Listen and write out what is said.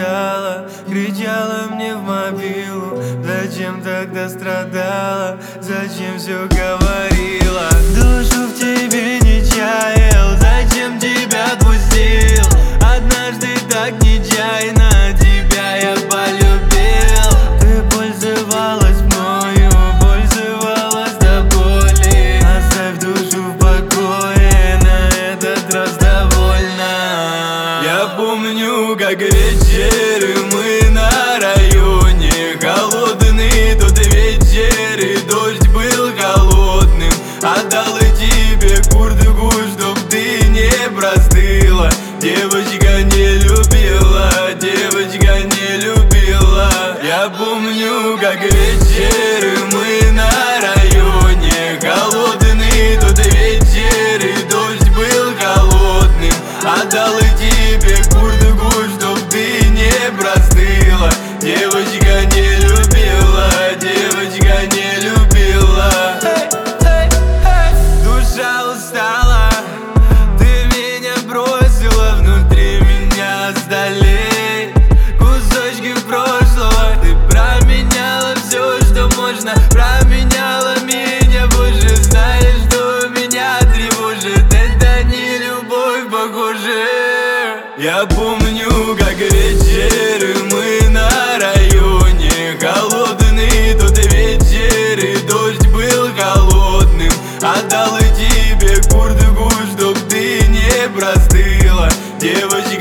страдала, кричала мне в мобилу. Зачем тогда страдала, зачем все говорила? Душу в тебе не чаял, зачем тебя отпустил? Однажды так нечаянно тебя я полюбил. Ты пользовалась мною, пользовалась до боли. Оставь душу в покое, на этот раз довольна. Я помню, как вечеры мы на районе, холодный тот вечер, и дождь был холодным. Отдала тебе куртку, чтоб ты не простыла. Девочка не любила, девочка не любила. Я помню, как вечеры мы на районе, холодный тот вечер, и дождь был холодным. Отдала тебе куртку, чтоб ты не простыла. Девочка не любила, девочка не любила. Душа устала, ты меня бросила, внутри меня остались кусочки прошлого. Ты променяла все, что можно, променяла меня. Боже, знаешь, что меня тревожит? Это не любовь, похоже. Я помню, как вечеры мы на районе, холодный тот вечер, и дождь был холодным. Отдала тебе куртку, чтоб ты не простыла. Девочка